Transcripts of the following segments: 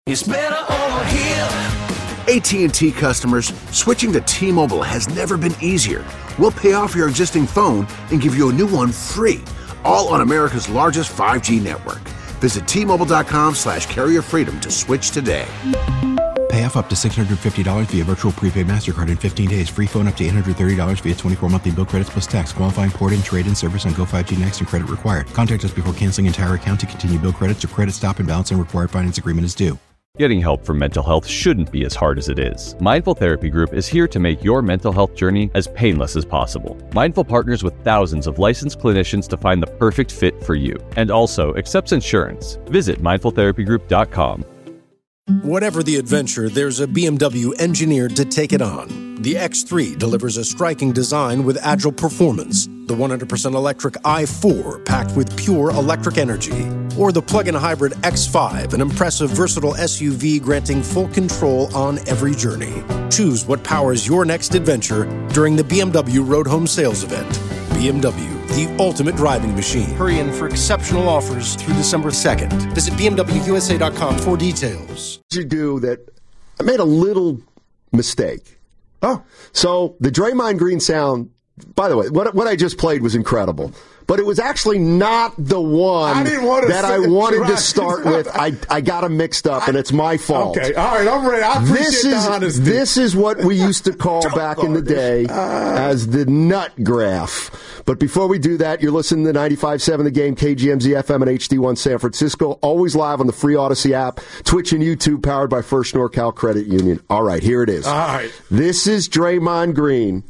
It's better over here. AT&T customers, switching to T-Mobile has never been easier. We'll pay off your existing phone and give you a new one free, all on America's largest 5G network. Visit T-Mobile.com/carrier freedom to switch today. Pay off up to $650 via virtual prepaid MasterCard in 15 days. Free phone up to $830 via 24 monthly bill credits plus tax. Qualifying port-in, trade-in service on Go5G Next and credit required. Contact us before canceling entire account to continue bill credits or credit stop and balance and required finance agreement is due. Getting help for mental health shouldn't be as hard as it is. Mindful Therapy Group is here to make your mental health journey as painless as possible. Mindful partners with thousands of licensed clinicians to find the perfect fit for you, and also accepts insurance. Visit mindfultherapygroup.com. Whatever the adventure, there's a BMW engineered to take it on. The X3 delivers a striking design with agile performance. The 100% electric i4 packed with pure electric energy. Or the plug-in hybrid X5, an impressive versatile SUV granting full control on every journey. Choose what powers your next adventure during the BMW Road Home Sales Event. BMW, the ultimate driving machine. Hurry in for exceptional offers through December 2nd. Visit BMWUSA.com for details. You do that. I made a little mistake. Oh. So the Draymond Green sound, by the way, what I just played was incredible. But it was actually not the one that I wanted to start with. I got them mixed up, and it's my fault. Okay, all right, I'm ready. I appreciate the honesty. This is what we used to call back in the day as the nut graph. But before we do that, you're listening to 95.7 The Game, KGMZ FM and HD1 San Francisco. Always live on the free Odyssey app, Twitch and YouTube, powered by First NorCal Credit Union. All right, here it is. All right. This is Draymond Green,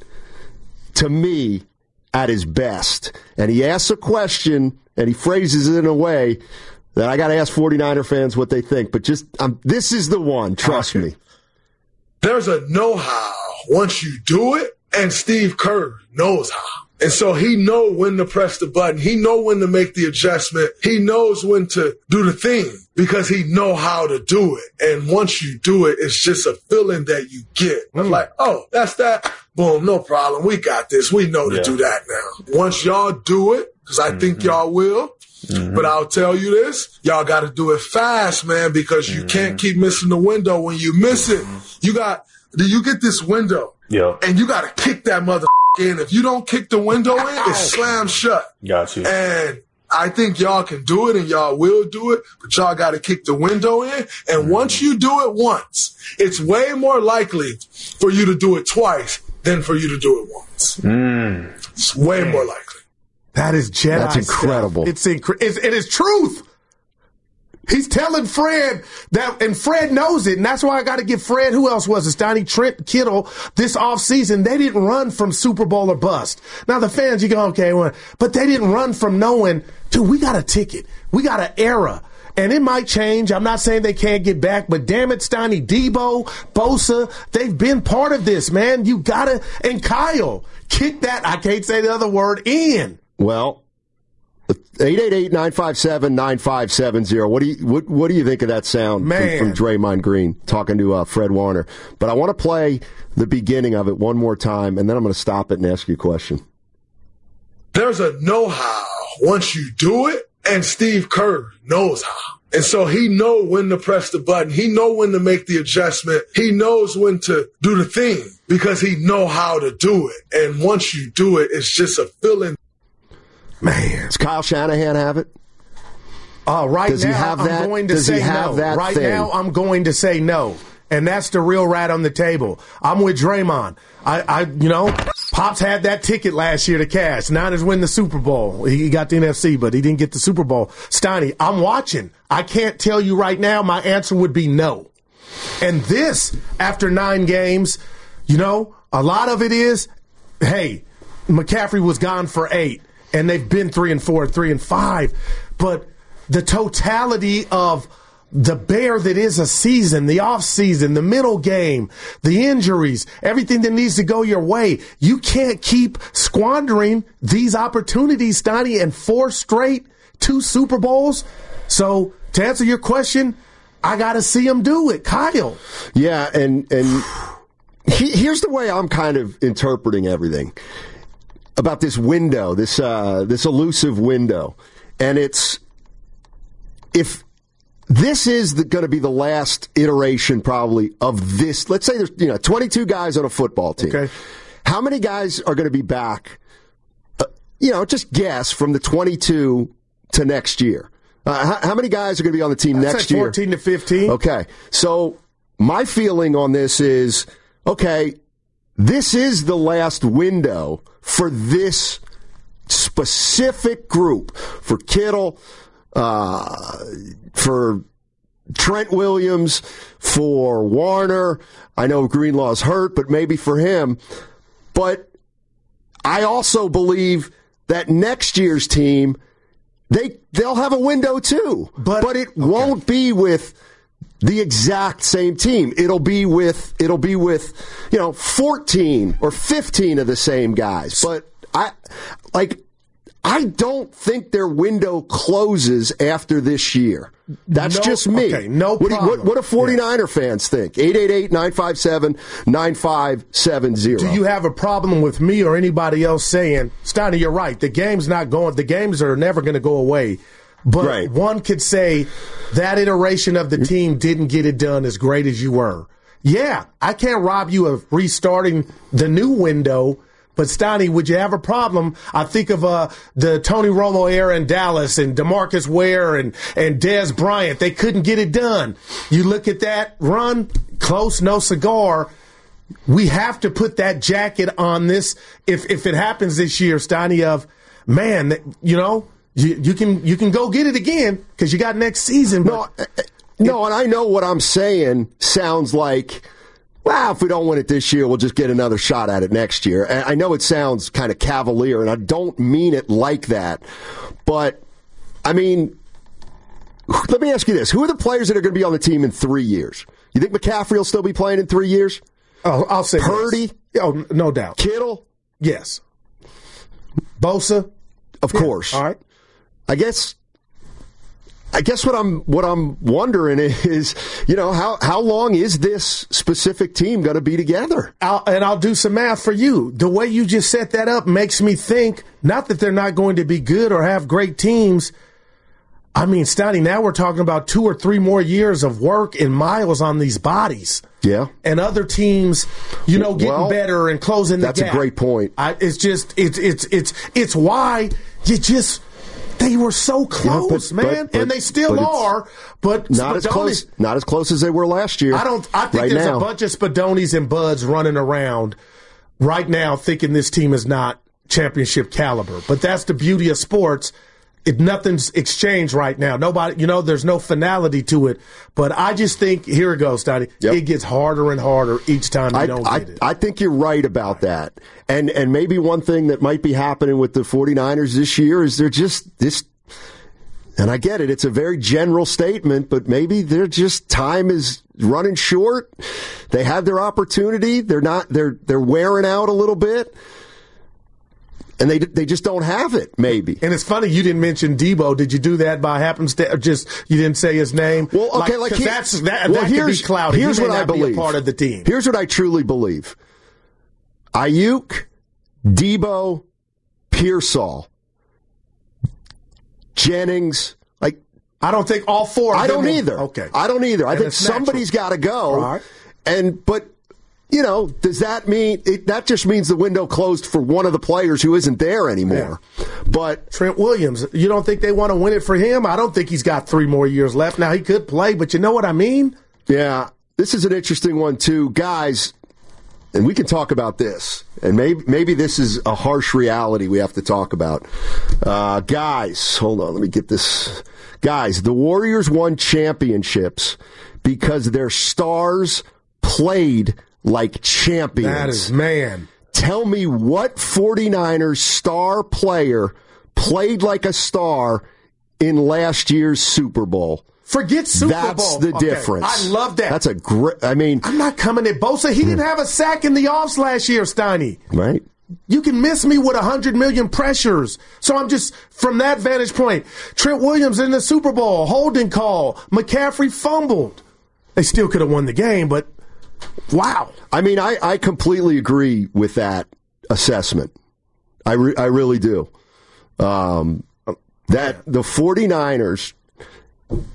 to me, at his best. And he asks a question, and he phrases it in a way that I got to ask 49er fans what they think. But just this is the one, trust me. There's a know-how once you do it, and Steve Kerr knows how. And so he knows when to press the button. He knows when to make the adjustment. He knows when to do the thing because he know how to do it. And once you do it, it's just a feeling that you get. I'm like, oh, that's that. Boom, no problem. We got this. We know to do that now. Once y'all do it, because I think y'all will, but I'll tell you this, y'all got to do it fast, man, because you can't keep missing the window. When you miss it, you get this window, and you got to kick that mother in. If you don't kick the window in, it slams shut. Got you. And I think y'all can do it, and y'all will do it, but y'all got to kick the window in. And once you do it once, it's way more likely for you to do it twice than for you to do it once. It's way more likely. That is Jedi. That's incredible. It is truth. He's telling Fred that, and Fred knows it, and that's why I got to give Fred, who else was it? Donnie, Trent, Kittle, this offseason, they didn't run from Super Bowl or bust. Now, the fans, you go, okay, well, but they didn't run from knowing, dude, we got a ticket. We got an era. And it might change. I'm not saying they can't get back, but damn it, Stoney, Debo, Bosa, they've been part of this, man. You got to, and Kyle, kick that, I can't say the other word, in. Well, 888-957-9570. What do you think of that sound from Draymond Green talking to Fred Warner? But I want to play the beginning of it one more time, and then I'm going to stop it and ask you a question. There's a know-how once you do it, and Steve Kerr knows how. And so he knows when to press the button. He knows when to make the adjustment. He knows when to do the thing because he knows how to do it. And once you do it, it's just a feeling. Man, does Kyle Shanahan have it? Right Does he now, have that? I'm going to Does say he have no. that Right thing? now, I'm going to say no. And that's the real rat on the table. I'm with Draymond. Pops had that ticket last year to cash. Niners win the Super Bowl. He got the NFC, but he didn't get the Super Bowl. Steiny, I'm watching. I can't tell you right now. My answer would be no. And this, after 9 games, a lot of it is, hey, McCaffrey was gone for 8, and they've been 3-4, 3-5. But the totality of the bear that is a season, the off season, the middle game, the injuries, everything that needs to go your way. You can't keep squandering these opportunities, Stoney, and 4 straight, 2 Super Bowls. So to answer your question, I got to see him do it. Kyle. Yeah, and here's the way I'm kind of interpreting everything about this window, this elusive window. And it's, if this is going to be the last iteration probably of this. Let's say there's 22 guys on a football team. Okay. How many guys are going to be back? Just guess from the 22 to next year. How many guys are going to be on the team next year? 14 to 15. Okay. So my feeling on this is, okay, this is the last window for this specific group, for Kittle, for Trent Williams, for Warner. I know Greenlaw's hurt, but maybe for him. But I also believe that next year's team, they'll have a window too. But it won't be with the exact same team. It'll be with 14 or 15 of the same guys. But I don't think their window closes after this year. That's just me. Okay, no problem. What do 49er fans think? 888-957-9570. Do you have a problem with me or anybody else saying, Steiny, you're right, the games are never going to go away. But one could say that iteration of the team didn't get it done as great as you were. Yeah, I can't rob you of restarting the new window. But, Steiny, would you have a problem? I think of the Tony Romo era in Dallas and DeMarcus Ware and Dez Bryant. They couldn't get it done. You look at that run, close, no cigar. We have to put that jacket on this. If it happens this year, Steiny, of, man, you can go get it again because you got next season. But no, and I know what I'm saying sounds like, well, if we don't win it this year, we'll just get another shot at it next year. And I know it sounds kind of cavalier, and I don't mean it like that. But, I mean, let me ask you this. Who are the players that are going to be on the team in 3 years? You think McCaffrey will still be playing in 3 years? Oh, I'll say Purdy? Yes. Oh, no doubt. Kittle? Yes. Bosa? Of course. All right. I guess what I'm wondering is, how long is this specific team going to be together? I'll do some math for you. The way you just set that up makes me think, not that they're not going to be good or have great teams. I mean, Steiny, now we're talking about 2 or 3 more years of work and miles on these bodies. Yeah. And other teams, getting better and closing the gap. That's a great point. It's why you just... They were so close, man, and they still are. But not as close as they were last year. I think there's a bunch of Spadonis and Buds running around right now, thinking this team is not championship caliber. But that's the beauty of sports. Nothing's exchanged right now. Nobody, there's no finality to it. But I just think, here it goes, Donnie. Yep. It gets harder and harder each time you don't get it. I think you're right about that. And maybe one thing that might be happening with the 49ers this year is they're just this. And I get it. It's a very general statement, but maybe they're just, time is running short. They had their opportunity. They're wearing out a little bit. And they just don't have it, maybe. And it's funny you didn't mention Debo. Did you do that by happenstance? Or just you didn't say his name? Well, okay, that could be cloudy. Here's what I believe. Be a part of the team. Here's what I truly believe: Ayuk, Debo, Pearsall, Jennings. I don't think all 4 of them. I don't either. Okay, I don't either. I think somebody's got to go. All right. But. Does that mean that just means the window closed for one of the players who isn't there anymore? Yeah. But Trent Williams, you don't think they want to win it for him? I don't think he's got 3 more years left. Now, he could play, but you know what I mean? Yeah, this is an interesting one, too. Guys, and we can talk about this, and maybe this is a harsh reality we have to talk about. Guys, hold on, let me get this. Guys, the Warriors won championships because their stars played like champions. That is, man. Tell me what 49ers star player played like a star in last year's Super Bowl. Forget Super Bowl. That's the difference. I love that. That's a great, I'm not coming at Bosa. He didn't have a sack in the offs last year, Steiny. Right. You can miss me with 100 million pressures. So I'm just, from that vantage point, Trent Williams in the Super Bowl, holding call, McCaffrey fumbled. They still could have won the game, but wow. I completely agree with that assessment. I really do. That the 49ers,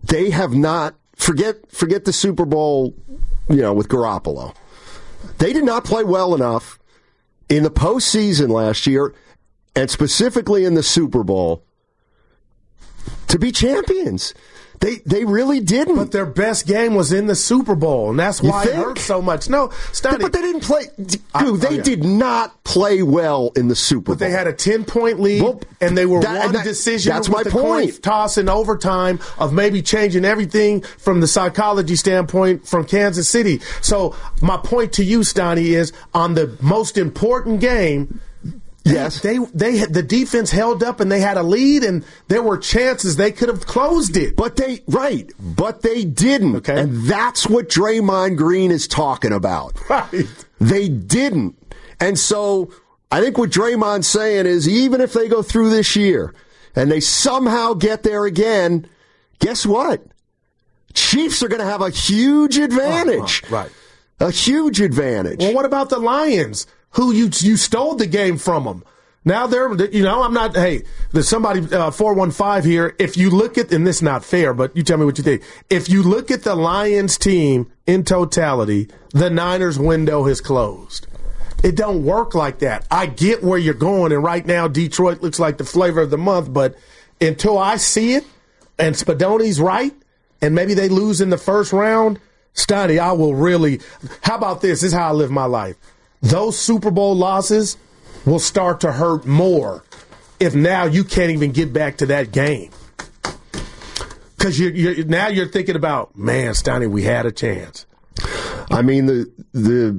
they have not, forget the Super Bowl, with Garoppolo. They did not play well enough in the postseason last year, and specifically in the Super Bowl, to be champions. They really didn't. But their best game was in the Super Bowl, and that's why it hurt so much. No, Stoney. But they didn't play. Dude, they did not play well in the Super Bowl. But they had a 10-point lead, and they were one decision that's with my the point. coin toss in overtime of maybe changing everything from the psychology standpoint from Kansas City. So my point to you, Stoney, is on the most important game, yes, the defense held up and they had a lead, and there were chances they could have closed it. But they didn't. Okay. And that's what Draymond Green is talking about. Right. They didn't. And so I think what Draymond's saying is even if they go through this year and they somehow get there again, guess what? Chiefs are going to have a huge advantage. Right. A huge advantage. Well, what about the Lions? Who you stole the game from them. Now they're, I'm not, hey, there's somebody, 415 here. If you look at, and this is not fair, but you tell me what you think. If you look at the Lions team in totality, the Niners window has closed. It don't work like that. I get where you're going, and right now Detroit looks like the flavor of the month, but until I see it, and Spadoni's right, and maybe they lose in the first round, Stoney, I will really, how about this? This is how I live my life. Those Super Bowl losses will start to hurt more if now you can't even get back to that game. Because now you're thinking about, man, Stoney, we had a chance. I mean, the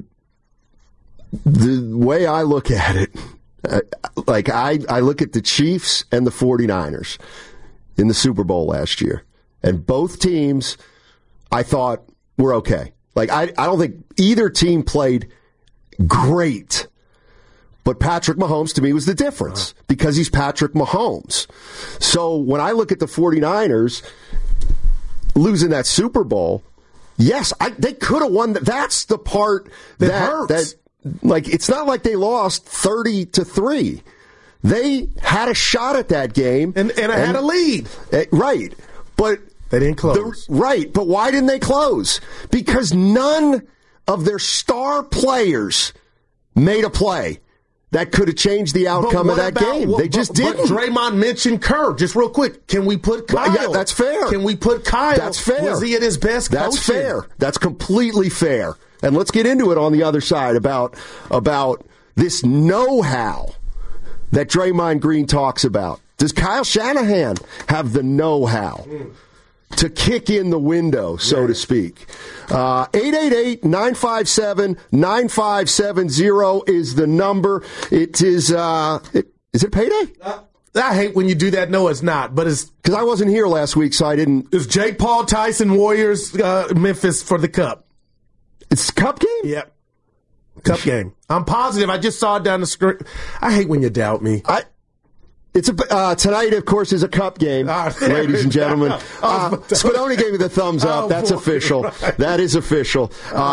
way I look at it, I look at the Chiefs and the 49ers in the Super Bowl last year. And both teams, I thought, were okay. I don't think either team played great. But Patrick Mahomes, to me, was the difference because he's Patrick Mahomes. So when I look at the 49ers losing that Super Bowl, yes, they could have won. That's the part that hurts. It's not like they lost 30-3. They had a shot at that game. And had a lead. Right. But they didn't close. But why didn't they close? Because none of their star players made a play that could have changed the outcome of that game. They just didn't. But Draymond mentioned Kerr. Just real quick, can we put Kyle? Yeah, that's fair. Can we put Kyle? That's fair. Was he at his best coaching? That's fair. That's completely fair. And let's get into it on the other side about this know-how that Draymond Green talks about. Does Kyle Shanahan have the know-how to kick in the window, so to speak? 888-957-9570 is the number. It is, is it payday? I hate when you do that. No, it's not. But it's because I wasn't here last week, so I didn't. It's Jake Paul, Tyson, Warriors, Memphis for the Cup. It's Cup game? Yep. Cup game. I'm positive. I just saw it down the screen. I hate when you doubt me. It's tonight, of course, is a Cup game, ladies and gentlemen. Spadoni gave me the thumbs up. That's official. Right. That is official.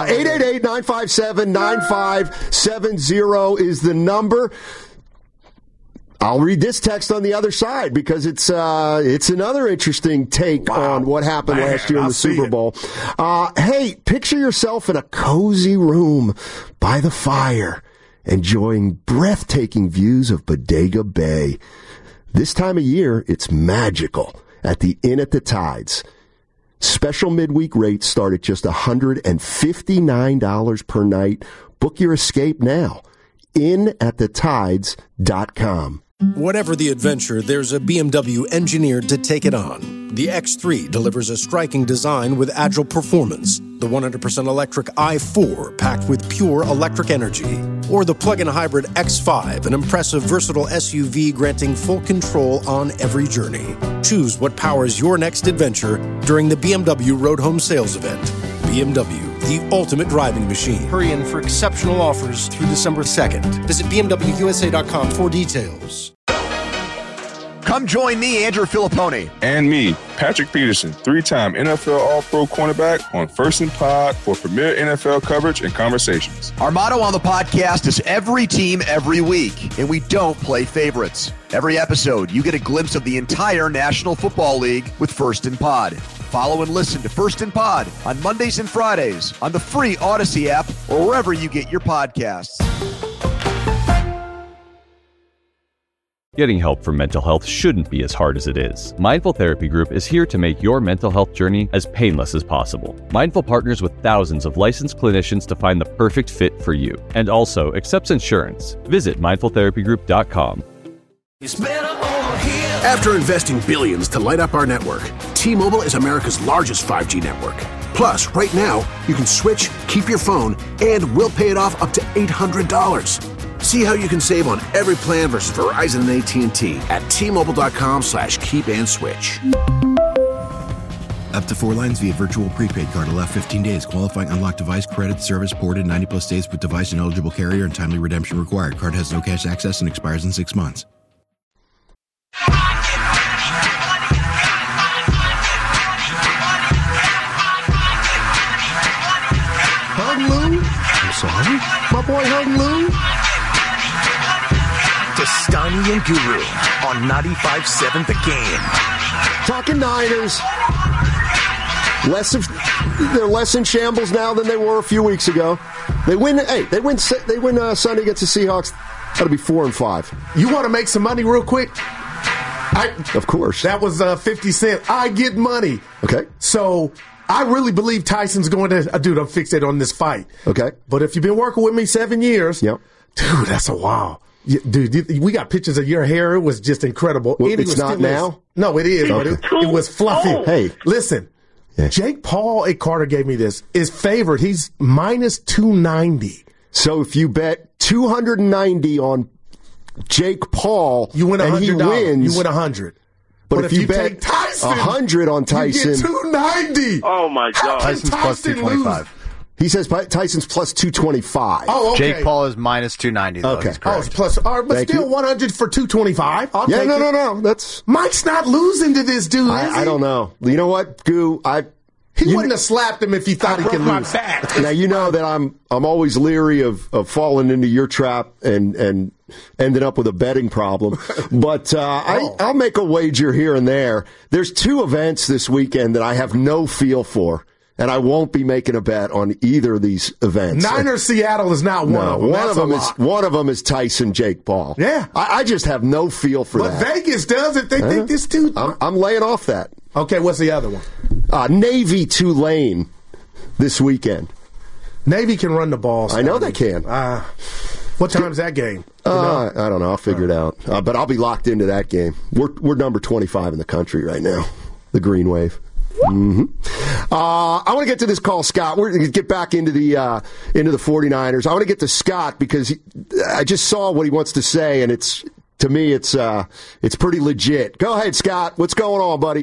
888-957-9570 is the number. I'll read this text on the other side because it's another interesting take on what happened last year in the Super Bowl. Hey, picture yourself in a cozy room by the fire, enjoying breathtaking views of Bodega Bay. This time of year, it's magical at the Inn at the Tides. Special midweek rates start at just $159 per night. Book your escape now. InAtTheTides.com. Whatever the adventure, there's a BMW engineered to take it on. The X3 delivers a striking design with agile performance. The 100% electric i4 packed with pure electric energy. Or the plug-in hybrid X5, an impressive, versatile SUV granting full control on every journey. Choose what powers your next adventure during the BMW Road Home Sales Event. BMW, the ultimate driving machine. Hurry in for exceptional offers through December 2nd. Visit BMWUSA.com for details. Come join me, Andrew Filippone. And me, Patrick Peterson, 3-time NFL All-Pro cornerback on First and Pod for premier NFL coverage and conversations. Our motto on the podcast is every team, every week, and we don't play favorites. Every episode, you get a glimpse of the entire National Football League with First and Pod. Follow and listen to First and Pod on Mondays and Fridays on the free Odyssey app or wherever you get your podcasts. Getting help for mental health shouldn't be as hard as it is. Mindful Therapy Group is here to make your mental health journey as painless as possible. Mindful partners with thousands of licensed clinicians to find the perfect fit for you, and also accepts insurance. Visit mindfultherapygroup.com. After investing billions to light up our network, T-Mobile is America's largest 5G network. Plus, right now, you can switch, keep your phone, and we'll pay it off up to $800. See how you can save on every plan versus Verizon and AT&T at T-Mobile.com/keep-and-switch. Up to 4 lines via virtual prepaid card. Allow 15 days. Qualifying unlocked device credit service ported 90-plus days with device and eligible carrier and timely redemption required. Card has no cash access and expires in 6 months. Hung Lou? I'm sorry? My boy Hung Lou? Stani and Guru on 95.7 The Game. Talking Niners. They're less in shambles now than they were a few weeks ago. They win. Hey, they win Sunday against the Seahawks. That'll be 4-5. You want to make some money real quick? Of course. That was 50 Cent. I get money. Okay. So I really believe Tyson's going to. Dude, I'm fixated on this fight. Okay. But if you've been working with me 7 years, yep. Dude, that's a wow. Dude, we got pictures of your hair. It was just incredible. Well, it's not now? No, it is, but it was fluffy. Hey. Listen, Jake Paul at Carter gave me this. Is favored. He's minus 290. So if you bet 290 on Jake Paul you win and he wins, you win 100. But if you bet take Tyson, 100 on Tyson, you get 290. Oh, my God. Tyson's plus 225. He says Tyson's plus 225. Oh, okay. Jake Paul is minus 290. Though. Okay. Oh, it's plus. But Thank still you. 100 for 225. I'll take it. No. That's Mike's not losing to this dude, is he? I don't know. You know what, Goo? He wouldn't have slapped him if he thought he could lose. Now you know that I'm always leery of falling into your trap and ended up with a betting problem. But I'll make a wager here and there. There's 2 events this weekend that I have no feel for. And I won't be making a bet on either of these events. Niners Seattle is not one of them. One of them is Tyson Jake Paul. Yeah. I just have no feel for that. But Vegas does it. They think this dude. I'm laying off that. Okay, what's the other one? Navy Tulane this weekend. Navy can run the ball. I know they can. What time's that game? I don't know. I'll figure it out. But I'll be locked into that game. We're number 25 in the country right now. The Green Wave. Mm-hmm. I want to get to this call, Scott. We're going to get back into the 49ers. I want to get to Scott because I just saw what he wants to say, and to me it's pretty legit. Go ahead, Scott. What's going on, buddy?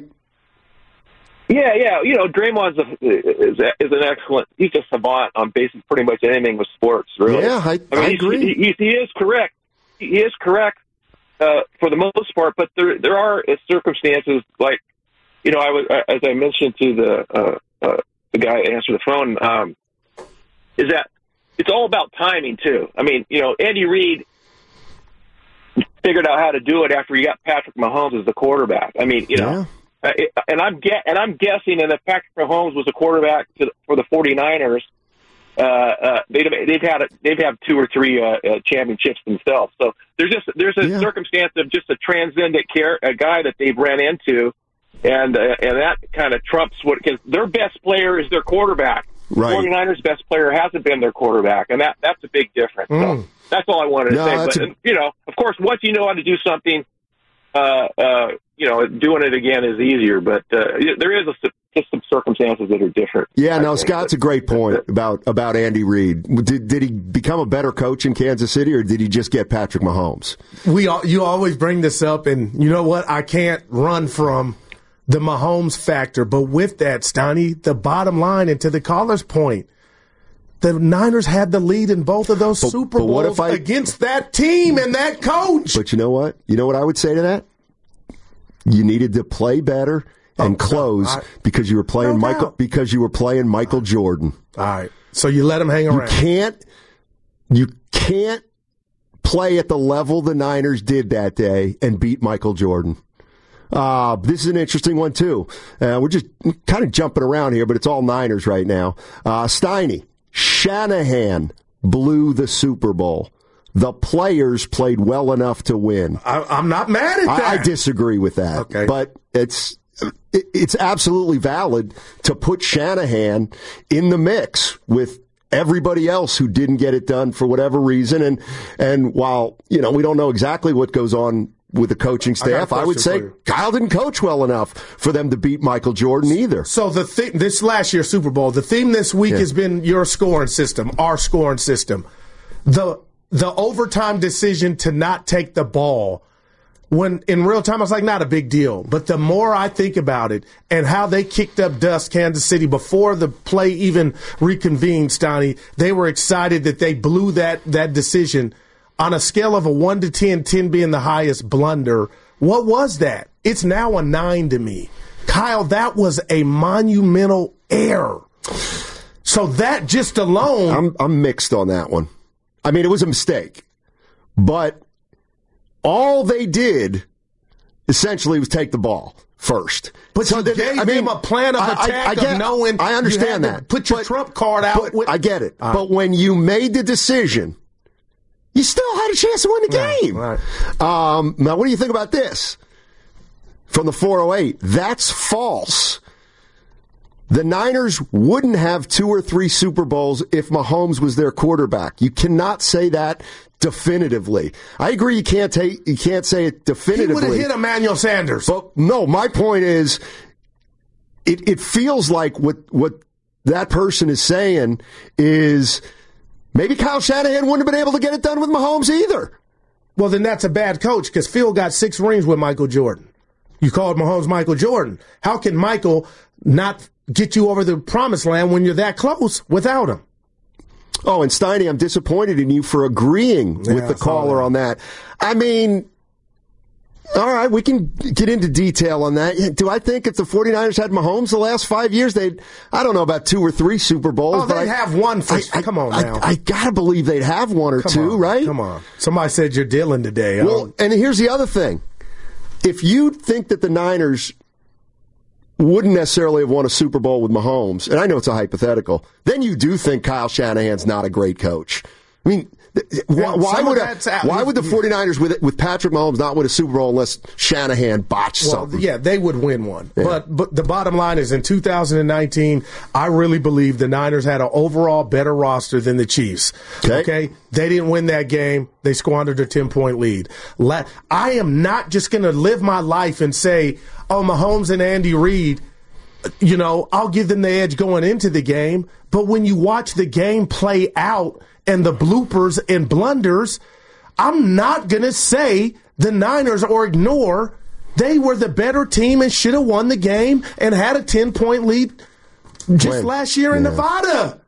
Yeah. You know, Draymond's is an excellent. He's a savant on basically pretty much anything with sports. Really. Yeah, I agree. He is correct. He is correct for the most part, but there are circumstances like. You know, as I mentioned to the guy that answered the phone, is that it's all about timing too. I mean, you know, Andy Reid figured out how to do it after he got Patrick Mahomes as the quarterback. I mean, you know, and I'm guessing that if Patrick Mahomes was a quarterback for the 49ers, they'd have 2 or 3 championships themselves. So there's a circumstance of just a transcendent guy that they've ran into. And that kind of trumps because their best player is their quarterback. Right. 49ers' best player hasn't been their quarterback, and that's a big difference. So that's all I wanted to say. But you know, of course, once you know how to do something, you know, doing it again is easier. But there is just some circumstances that are different. Yeah, no, Scott's a great point about Andy Reid. Did he become a better coach in Kansas City, or did he just get Patrick Mahomes? You always bring this up, and you know what? I can't run from the Mahomes factor. But with that, Stoney, the bottom line, and to the caller's point, the Niners had the lead in both of those Super Bowls against that team and that coach. But you know what? You know what I would say to that? You needed to play better and close because you were playing Michael Jordan. All right. So you let him hang around. You can't play at the level the Niners did that day and beat Michael Jordan. This is an interesting one, too. We're just kind of jumping around here, but it's all Niners right now. Steiny, Shanahan blew the Super Bowl. The players played well enough to win. I'm not mad at that. I disagree with that. Okay. But it's absolutely valid to put Shanahan in the mix with everybody else who didn't get it done for whatever reason. And while, we don't know exactly what goes on with the coaching staff, I would say Kyle didn't coach well enough for them to beat Michael Jordan either. So this last year's Super Bowl, the theme this week has been your scoring system, our scoring system. The overtime decision to not take the ball, when in real time I was like, not a big deal. But the more I think about it and how they kicked up dust Kansas City before the play even reconvened, Stoney, they were excited that they blew that decision. On a scale of a 1 to 10, 10 being the highest blunder, what was that? It's now a 9 to me. Kyle, that was a monumental error. So that just alone. I'm mixed on that one. I mean, it was a mistake. But all they did essentially was take the ball first. But so you gave them a plan of attack of knowing I understand you had to put your trump card out. I get it. But when you made the decision, you still had a chance to win the game. Right. Now, what do you think about this? From the 408, that's false. The Niners wouldn't have 2 or 3 Super Bowls if Mahomes was their quarterback. You cannot say that definitively. I agree you can't say it definitively. He would have hit Emmanuel Sanders. But no, my point is it feels like what that person is saying is maybe Kyle Shanahan wouldn't have been able to get it done with Mahomes either. Well, then that's a bad coach because Phil got 6 rings with Michael Jordan. You called Mahomes Michael Jordan. How can Michael not get you over the promised land when you're that close without him? Oh, and Steiny, I'm disappointed in you for agreeing with the caller on that. I mean, all right, we can get into detail on that. Do I think if the 49ers had Mahomes the last 5 years, I don't know about 2 or 3 Super Bowls. Oh, they'd have one for, come on now. I got to believe they'd have 1 or 2, right? Come on. Somebody said you're dealing today. Well, and here's the other thing. If you think that the Niners wouldn't necessarily have won a Super Bowl with Mahomes, and I know it's a hypothetical, then you do think Kyle Shanahan's not a great coach. I mean, why would the 49ers with Patrick Mahomes not win a Super Bowl unless Shanahan botched something? Yeah, they would win one. Yeah. But the bottom line is in 2019, I really believe the Niners had an overall better roster than the Chiefs. Okay? They didn't win that game. They squandered a 10-point lead. I am not just going to live my life and say, oh, Mahomes and Andy Reid, I'll give them the edge going into the game. But when you watch the game play out and the bloopers and blunders, I'm not going to say the Niners or ignore they were the better team and should have won the game and had a 10-point lead just last year in Nevada.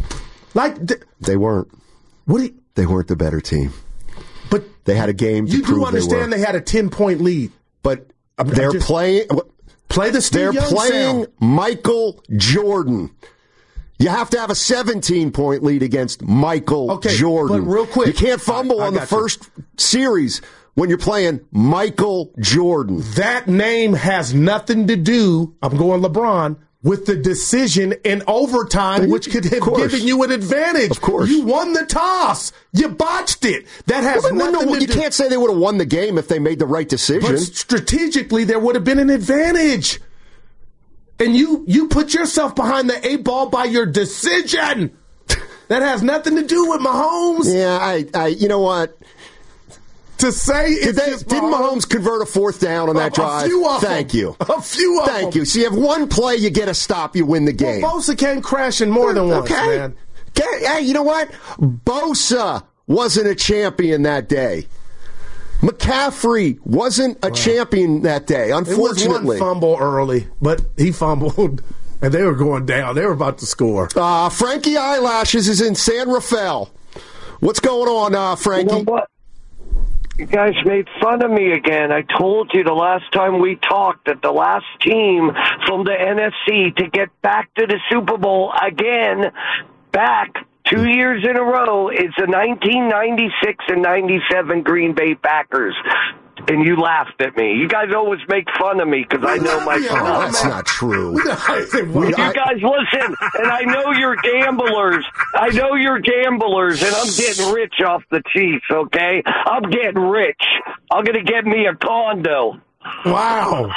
They weren't. They weren't the better team. But they had a game to prove they were. You do understand they had a 10-point lead. But they're playing. Play the Steve Young playing sound. Michael Jordan. You have to have a 17-point lead against Michael Jordan. But real quick, you can't fumble on the first series when you're playing Michael Jordan. That name has nothing to do, I'm going LeBron, with the decision in overtime, which could have given you an advantage. Of course. You won the toss. You botched it. That has nothing to do. You can't say they would have won the game if they made the right decision. But strategically, there would have been an advantage. And you put yourself behind the 8 ball by your decision. That has nothing to do with Mahomes. Yeah, you know what? To say didn't Mahomes convert a 4th down on that drive? A few of Thank them. you. A few of them. Thank you. So you have one play, you get a stop, you win the game. Well, Bosa came crashing more than once, man. Hey, you know what? Bosa wasn't a champion that day. McCaffrey wasn't a champion that day, unfortunately. It was one fumble early, but he fumbled, and they were going down. They were about to score. Frankie Eyelashes is in San Rafael. What's going on, Frankie? You know what? You guys made fun of me again. I told you the last time we talked that the last team from the NFC to get back to the Super Bowl again, back 2 years in a row, is the 1996 and 97 Green Bay Packers. and you laughed at me. You guys always make fun of me because I know my stuff. Oh, that's not true. You guys listen, and I know you're gamblers. And I'm getting rich off the Chiefs, okay? I'm getting rich. I'm going to get me a condo. Wow.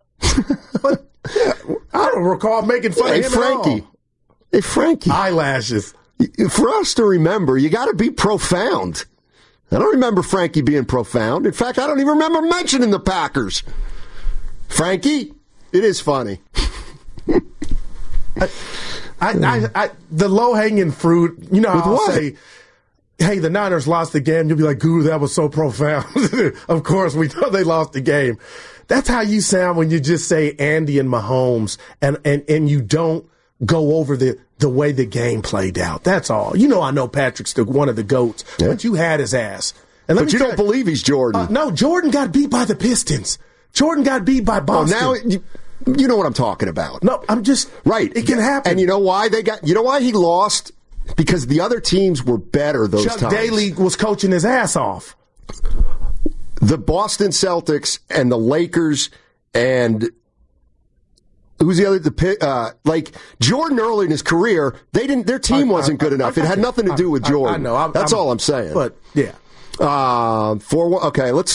I don't recall making fun of him Frankie. at all. Hey, Frankie. Eyelashes. For us to remember, you got to be profound. I don't remember Frankie being profound. In fact, I don't even remember mentioning the Packers. Frankie, it is funny. The low-hanging fruit, you know how I'll say, hey, the Niners lost the game. You'll be like, Guru, that was so profound. Of course, we know they lost the game. That's how you sound when you just say Andy and Mahomes and you don't go over the way the game played out. That's all. You know, I know Patrick's one of the GOATs, but you had his ass. But you don't believe he's Jordan. No, Jordan got beat by the Pistons. Jordan got beat by Boston. Now you know what I'm talking about. No, I'm just right. It can happen. And you know why you know why he lost? Because the other teams were better those times. Chuck Daly was coaching his ass off. The Boston Celtics and the Lakers and who's the other? Like Jordan early in his career, their team wasn't good enough. It had nothing to do with Jordan. I know. That's all I'm saying. But yeah. 4-1. Okay, let's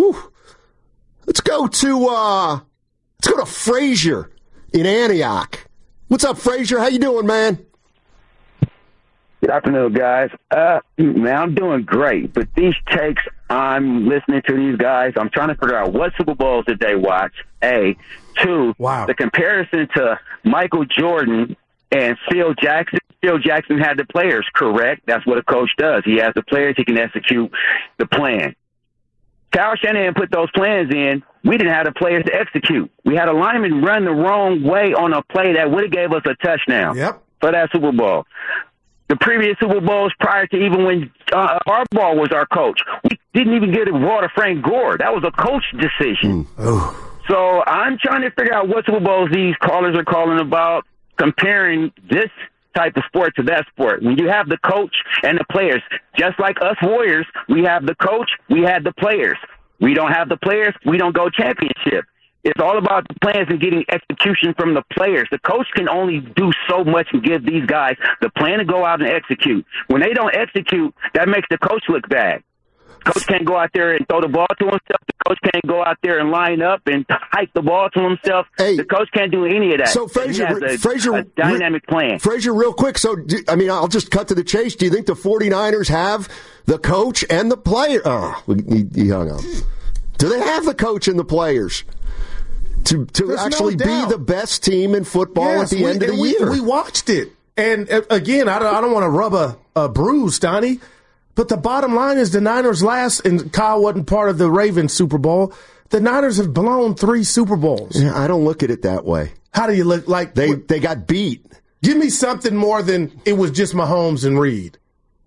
go to Frazier in Antioch. What's up, Frazier? How you doing, man? Good afternoon, guys. Man, I'm doing great, but these takes, I'm listening to these guys. I'm trying to figure out what Super Bowls did they watch, A. 2, the comparison to Michael Jordan and Phil Jackson. Phil Jackson had the players, correct? That's what a coach does. He has the players. He can execute the plan. Kyle Shanahan put those plans in. We didn't have the players to execute. We had a lineman run the wrong way on a play that would have gave us a touchdown for that Super Bowl. The previous Super Bowls prior to even when Harbaugh was our coach, we didn't even get a ball to Frank Gore. That was a coach decision. So I'm trying to figure out what Super Bowls these callers are calling about, comparing this type of sport to that sport. When you have the coach and the players, just like us Warriors, we have the coach, we have the players. We don't have the players, we don't go championship. It's all about the plans and getting execution from the players. The coach can only do so much and give these guys the plan to go out and execute. When they don't execute, that makes the coach look bad. Coach can't go out there and throw the ball to himself. The coach can't go out there and line up and hike the ball to himself. The coach can't do any of that. So Frazier, a dynamic plan. Frazier, real quick. So, I'll just cut to the chase. Do you think the 49ers have the coach and the player? Oh, he hung up. Do they have the coach and the players to actually be the best team in football at the end of the year? We watched it. And again, I don't want to rub a bruise, Donnie. But the bottom line is the Niners last, and Kyle wasn't part of the Ravens Super Bowl. The Niners have blown 3 Super Bowls. Yeah, I don't look at it that way. How do you look like? They got beat. Give me something more than it was just Mahomes and Reed.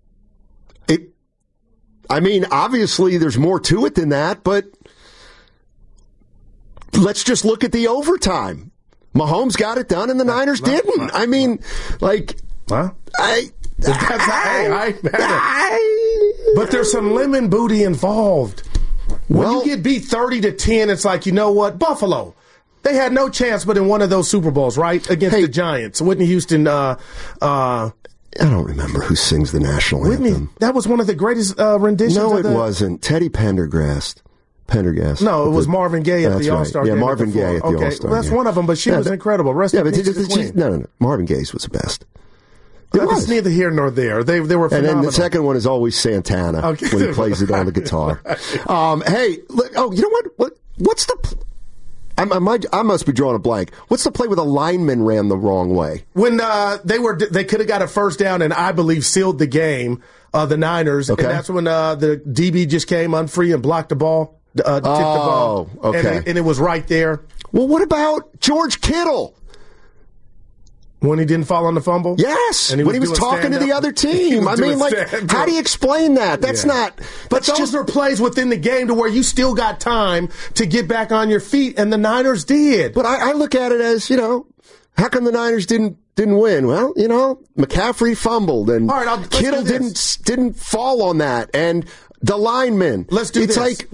Obviously there's more to it than that, but let's just look at the overtime. Mahomes got it done and the Niners didn't. But there's some lemon booty involved. When you get beat 30-10, it's like, you know what? Buffalo, they had no chance but in one of those Super Bowls, right? Against the Giants. Whitney Houston, I don't remember who sings the national anthem. That was one of the greatest renditions. No, it wasn't. Teddy Pendergast. No, it was Marvin Gaye at the All-Star game. Yeah, Marvin Gaye at the All-Star game. That's one of them, but she was incredible. No. Marvin Gaye's was the best. It's neither here nor there. They were phenomenal. And then the second one is always Santana when he plays it on the guitar. Hey, you know what? What's the? I must be drawing a blank. What's the play where the lineman ran the wrong way? When they could have got a first down and I believe sealed the game. The Niners, and that's when the DB just came unfree and blocked the ball, tipped the ball. Okay. And it was right there. Well, what about George Kittle? When he didn't fall on the fumble? Yes, and when he was talking to the other team. How do you explain that? That's not... But those are plays within the game to where you still got time to get back on your feet, and the Niners did. But I look at it as, how come the Niners didn't win? Well, McCaffrey fumbled, and Kittle didn't fall on that, and the linemen. Let's do this. It's like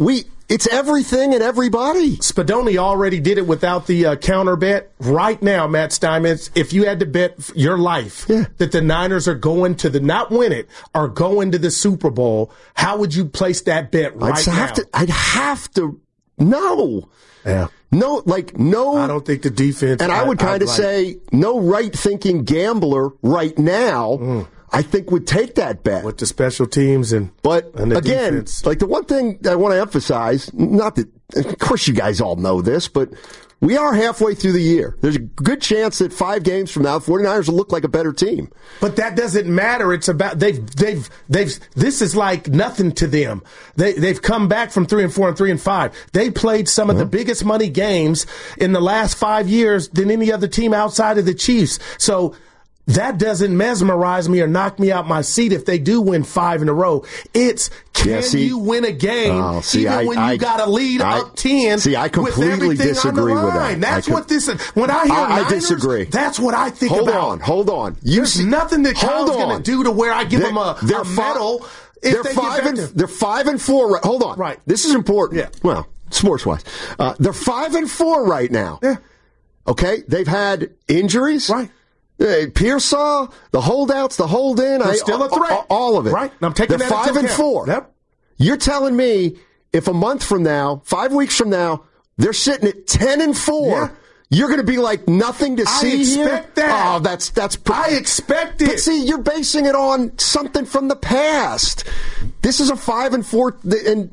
It's everything and everybody. Spadoni already did it without the counter bet. Right now, Matt Steinmetz, if you had to bet your life that the Niners are going to not win it, are going to the Super Bowl, how would you place that bet right now? I'd have to no. Yeah. No. I don't think the defense. And I would kind of say no right-thinking gambler right now. I think would take that bet with the special teams and the again, defense. Like the one thing I want to emphasize, not that of course you guys all know this, but we are halfway through the year. There's a good chance that 5 games from now, the 49ers will look like a better team. But that doesn't matter. It's about they've this is like nothing to them. They've come back from 3-4 and 3-5. They played some of the biggest money games in the last 5 years than any other team outside of the Chiefs. So that doesn't mesmerize me or knock me out my seat if they do win 5 in a row. It's you win a game even when you got a lead up 10? See, I completely disagree with that. That's what this is. When I hear Niners, disagree. That's what I think about. Hold on. There's nothing that Kyle's going to do to where I give them a medal. They're 5-4. Right. Hold on. Right. This is important. Yeah. Well, sports-wise. They're 5-4 right now. Yeah. Okay? They've had injuries. Right. Pearsall, the holdouts, the hold-in. They're still a threat. All of it. Right. I'm taking They're that into 5-4. Yep. You're telling me if a month from now, 5 weeks from now, they're sitting at 10-4, you're going to be like nothing to see here? I expect that. Oh, that's. I expect it. But see, you're basing it on something from the past. This is a 5-4, and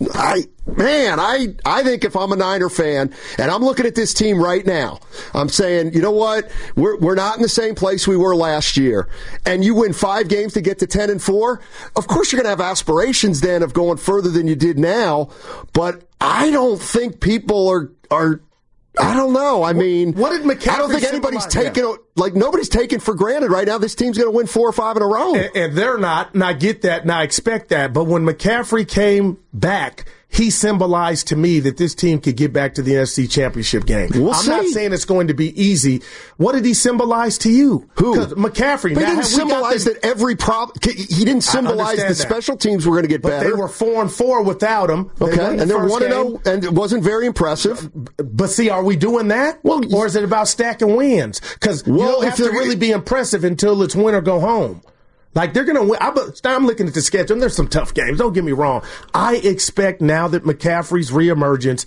I think if I'm a Niner fan and I'm looking at this team right now, I'm saying, you know what? We're not in the same place we were last year. And you win 5 games to get to 10-4. Of course, you're going to have aspirations then of going further than you did now. But I don't think people are. I don't know. I mean, what did McCaffrey I don't think anybody's taking nobody's taking for granted right now this team's going to win 4 or 5 in a row. And they're not. And I get that and I expect that. But when McCaffrey came back, he symbolized to me that this team could get back to the NFC Championship game. I'm not saying it's going to be easy. What did he symbolize to you? Who? McCaffrey. But he didn't symbolize that every problem. He didn't symbolize the special teams were going to get better. But they were 4-4 without him. Okay, and they're 1-0, and it wasn't very impressive. But see, are we doing that? Or is it about stacking wins? Because you don't have to really be impressive until it's win or go home. Like, they're going to win. I'm looking at the schedule, and there's some tough games. Don't get me wrong. I expect now that McCaffrey's reemergence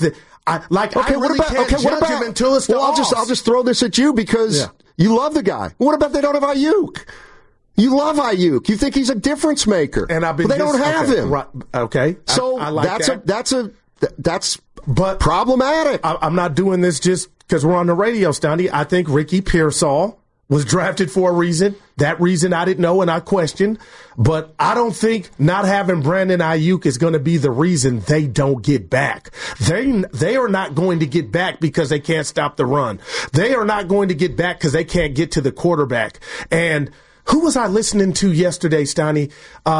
I really can't judge him until it's I'll just throw this at you because you love the guy. What about they don't have Ayuk? You love Ayuk. You think he's a difference maker. And they don't have him. Right, okay. So I like that's problematic. I'm not doing this just because we're on the radio, Stoney. I think Ricky Pearsall was drafted for a reason. That reason I didn't know and I questioned. But I don't think not having Brandon Ayuk is going to be the reason they don't get back. They are not going to get back because they can't stop the run. They are not going to get back because they can't get to the quarterback. And who was I listening to yesterday, Stoney?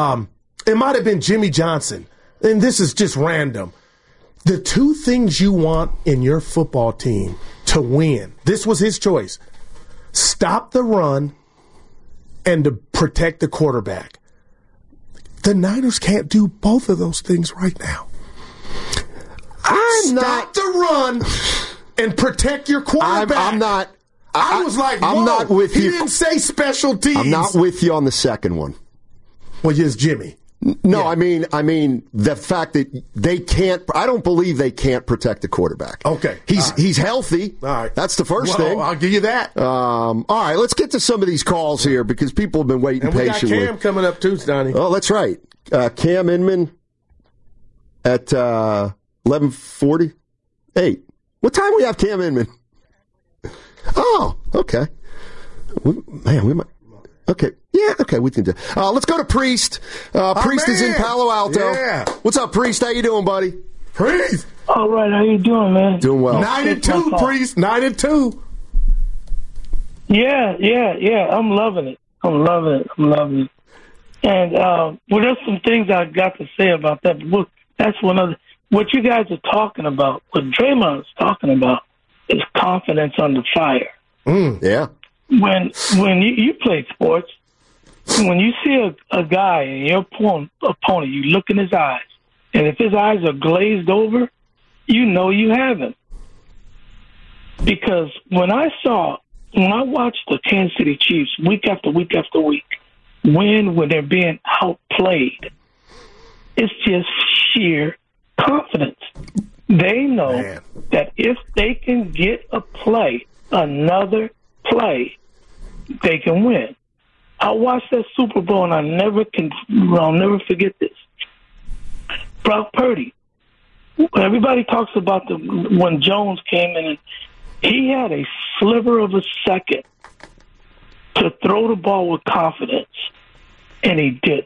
It might have been Jimmy Johnson. And this is just random. The 2 things you want in your football team to win, this was his choice. Stop the run and to protect the quarterback. The Niners can't do both of those things right now. Stop the run and protect your quarterback. I'm not. I was like, I'm not with you. He didn't say special teams. I'm not with you on the second one. Well, yes, Jimmy. No, yeah. I mean the fact that they can't. I don't believe they can't protect the quarterback. Okay, he's healthy. All right, that's the first thing. I'll give you that. All right, let's get to some of these calls here because people have been waiting patiently. We got Cam coming up too, Donnie. Oh, that's right. Cam Inman at 11:48. What time do we have Cam Inman? Oh, okay. Man, we might. Okay. Yeah, okay, we can do. Let's go to Priest. Priest is in Palo Alto. Yeah. What's up, Priest? How you doing, buddy? Priest. All right, how you doing, man? Doing well. 9-2, Priest. 9-2. Yeah. I'm loving it. And there's some things I got to say about that. But that's one of what you guys are talking about. What Draymond is talking about is confidence under fire. Yeah. When you play sports, when you see a guy and your opponent, you look in his eyes And if his eyes are glazed over, you know you haven't. Because when I watched the Kansas City Chiefs week after week after week win when they're being outplayed, it's just sheer confidence. They know that if they can get another play, they can win. I watched that Super Bowl, and I'll never forget this. Brock Purdy. Everybody talks about when Jones came in, and he had a sliver of a second to throw the ball with confidence, and he did.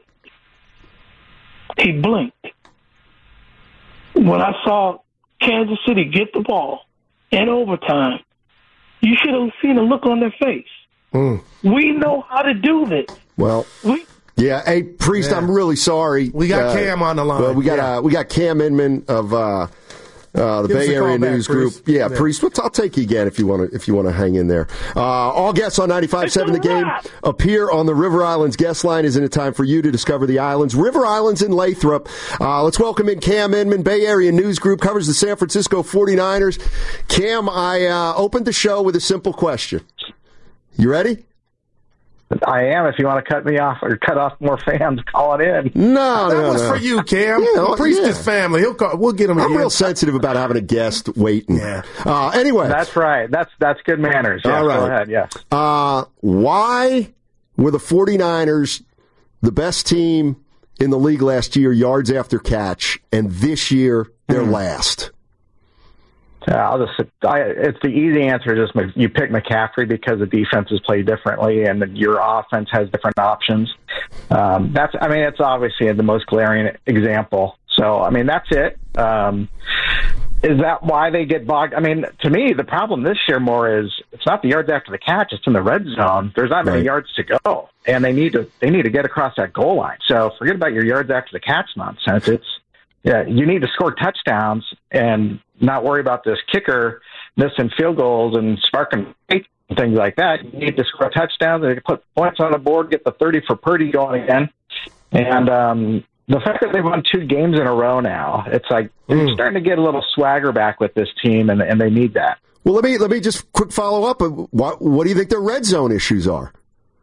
He blinked. When I saw Kansas City get the ball in overtime, you should have seen the look on their face. We know how to do this. Well, yeah. Hey, Priest, I'm really sorry. We got Cam on the line. Well, we got Cam Inman of the Bay Area News Group. Yeah, Priest. I'll take you again if you want to hang in there. All guests on 95.7 The Game appear on the River Islands guest line. Isn't it time for you to discover the islands? River Islands in Lathrop. Let's welcome in Cam Inman, Bay Area News Group, covers the San Francisco 49ers. Cam, I opened the show with a simple question. You ready? I am. If you want to cut me off or cut off more fans calling in. No, that was for you, Cam. Priest is family. We'll get him. I'm real sensitive about having a guest waiting. Yeah. Anyway, that's right. That's good manners. Yeah, all right. Go ahead. Yes. Why were the 49ers the best team in the league last year, yards after catch, and this year they're last? It's the easy answer. Just you pick McCaffrey because the defenses play differently and your offense has different options. It's obviously the most glaring example. So, that's it. Is that why they get bogged? To me, the problem this year more is it's not the yards after the catch; it's in the red zone. There's not many yards to go, and they need to get across that goal line. So, forget about your yards after the catch nonsense. You need to score touchdowns and not worry about this kicker missing field goals and sparking and things like that. You need to score touchdowns and put points on the board, get the 30 for Purdy going again. And the fact that they've won 2 games in a row now, it's like they're starting to get a little swagger back with this team, and they need that. Well, let me just quick follow up. What do you think their red zone issues are?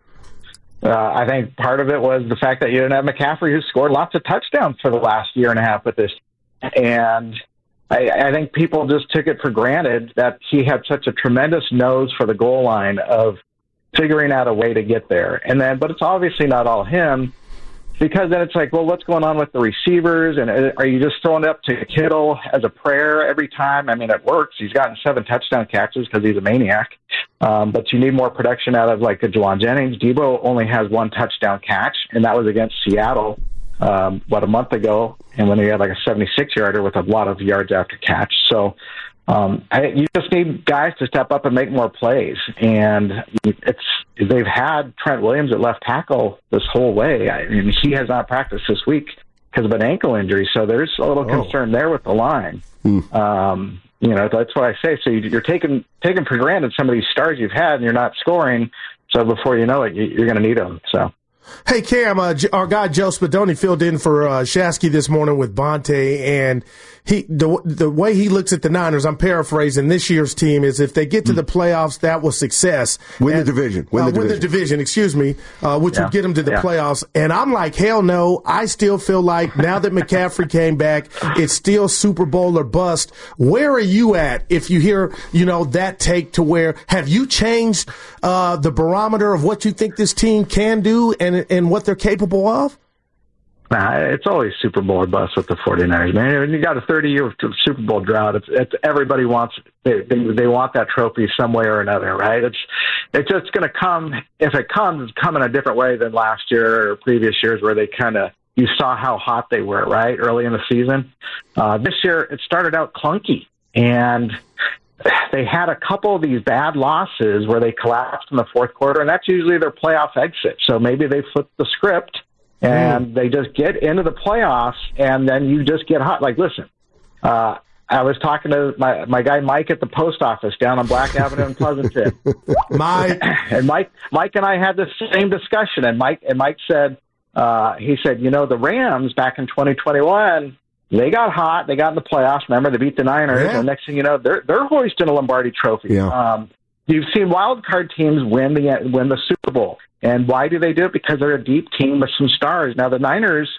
I think part of it was the fact that you didn't have McCaffrey, who scored lots of touchdowns for the last year and a half with this. And I think people just took it for granted that he had such a tremendous nose for the goal line of figuring out a way to get there. But it's obviously not all him, because then it's like, well, what's going on with the receivers? And are you just throwing it up to Kittle as a prayer every time? It works. He's gotten 7 touchdown catches because he's a maniac. But you need more production out of like a Juwan Jennings. Debo only has 1 touchdown catch, and that was against Seattle, a month ago, and when he had like a 76-yarder with a lot of yards after catch. So you just need guys to step up and make more plays. And they've had Trent Williams at left tackle this whole way. He has not practiced this week because of an ankle injury, so there's a little concern there with the line. That's what I say. So you're taking for granted some of these stars you've had, and you're not scoring. So before you know it, you're going to need them. So. Hey, Cam, our guy Joe Spadoni filled in for Shasky this morning with Bonte, and the way he looks at the Niners, I'm paraphrasing, this year's team is if they get to the playoffs, that was success. Win the division, excuse me, which would get them to the playoffs. And I'm like, hell no. I still feel like now that McCaffrey came back, it's still Super Bowl or bust. Where are you at if you hear, that take to where, have you changed the barometer of what you think this team can do and what they're capable of? It's always Super Bowl or bust with the 49ers, man. You got a 30-year Super Bowl drought. It's everybody wants they want that trophy some way or another, right? It's just going to come. If it comes, it's come in a different way than last year or previous years where they you saw how hot they were, right, early in the season. This year, it started out clunky, and they had a couple of these bad losses where they collapsed in the fourth quarter, and that's usually their playoff exit. So maybe they flipped the script and they just get into the playoffs, and then you just get hot. Like, listen, I was talking to my guy Mike at the post office down on Black Avenue in Pleasanton. Mike and I had the same discussion, and Mike said, the Rams back in 2021, they got hot. They got in the playoffs. Remember, they beat the Niners. Yeah. And next thing you know, they're hoisting a Lombardi trophy. Yeah. You've seen wild card teams win the Super Bowl. And why do they do it? Because they're a deep team with some stars. Now, the Niners,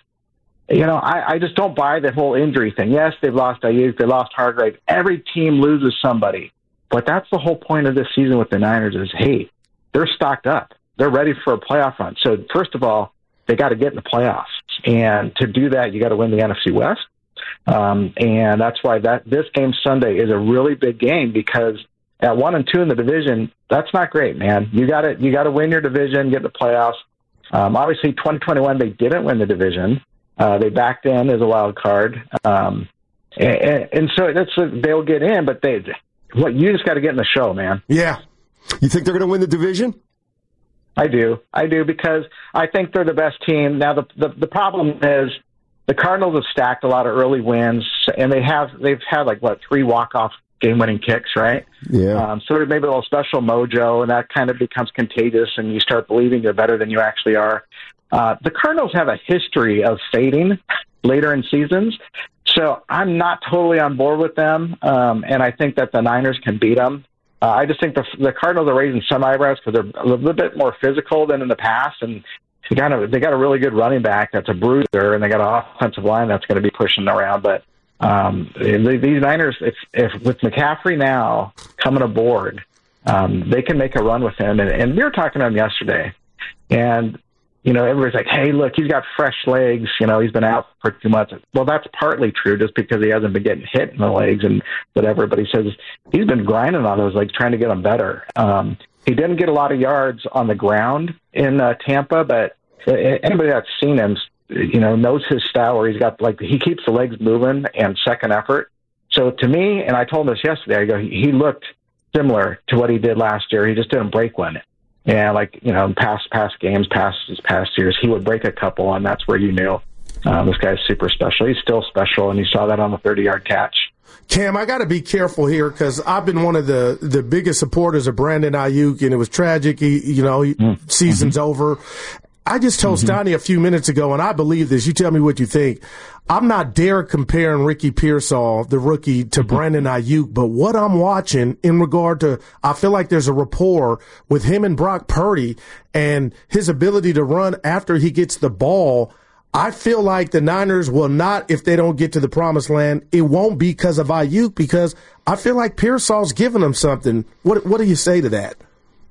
I just don't buy the whole injury thing. Yes, they've lost Ayuk. They lost Hargrave. Every team loses somebody. But that's the whole point of this season with the Niners is, hey, they're stocked up. They're ready for a playoff run. So, first of all, they got to get in the playoffs. And to do that, you got to win the NFC West. And that's why this game Sunday is a really big game, because at 1-2 in the division, that's not great, man. You got to win your division, get in the playoffs. Obviously, 2021 they didn't win the division. They backed in as a wild card, and so they'll get in. But you just got to get in the show, man. Yeah. You think they're going to win the division? I do, because I think they're the best team. Now the problem is the Cardinals have stacked a lot of early wins, and they've had 3 walk-off game-winning kicks, right? Yeah. So there's maybe a little special mojo, and that kind of becomes contagious, and you start believing you're better than you actually are. The Cardinals have a history of fading later in seasons, so I'm not totally on board with them, and I think that the Niners can beat them. I just think the Cardinals are raising some eyebrows because they're a little bit more physical than in the past, and they got a really good running back that's a bruiser, and they got an offensive line that's going to be pushing around, but these Niners, if with McCaffrey now coming aboard, they can make a run with him. And we were talking to him yesterday, and everybody's like, "Hey, look, he's got fresh legs. He's been out for 2 months." Well, that's partly true, just because he hasn't been getting hit in the legs and whatever. But he says he's been grinding on those legs, trying to get them better. He didn't get a lot of yards on the ground in Tampa, but anybody that's seen him, knows his style, where he's got he keeps the legs moving and second effort. So to me, and I told him this yesterday, I go, he looked similar to what he did last year. He just didn't break one. And past games, past years, he would break a couple, and that's where you knew this guy's super special. He's still special, and you saw that on the 30-yard catch. Cam, I got to be careful here, because I've been one of the biggest supporters of Brandon Ayuk, and it was tragic. Season's over. I just told Stoney a few minutes ago, and I believe this. You tell me what you think. I'm not dare comparing Ricky Pearsall, the rookie, to Brandon Ayuk, but what I'm watching in regard to, I feel like there's a rapport with him and Brock Purdy and his ability to run after he gets the ball. I feel like the Niners will not, if they don't get to the promised land, it won't be because of Ayuk, because I feel like Pearsall's giving them something. What do you say to that?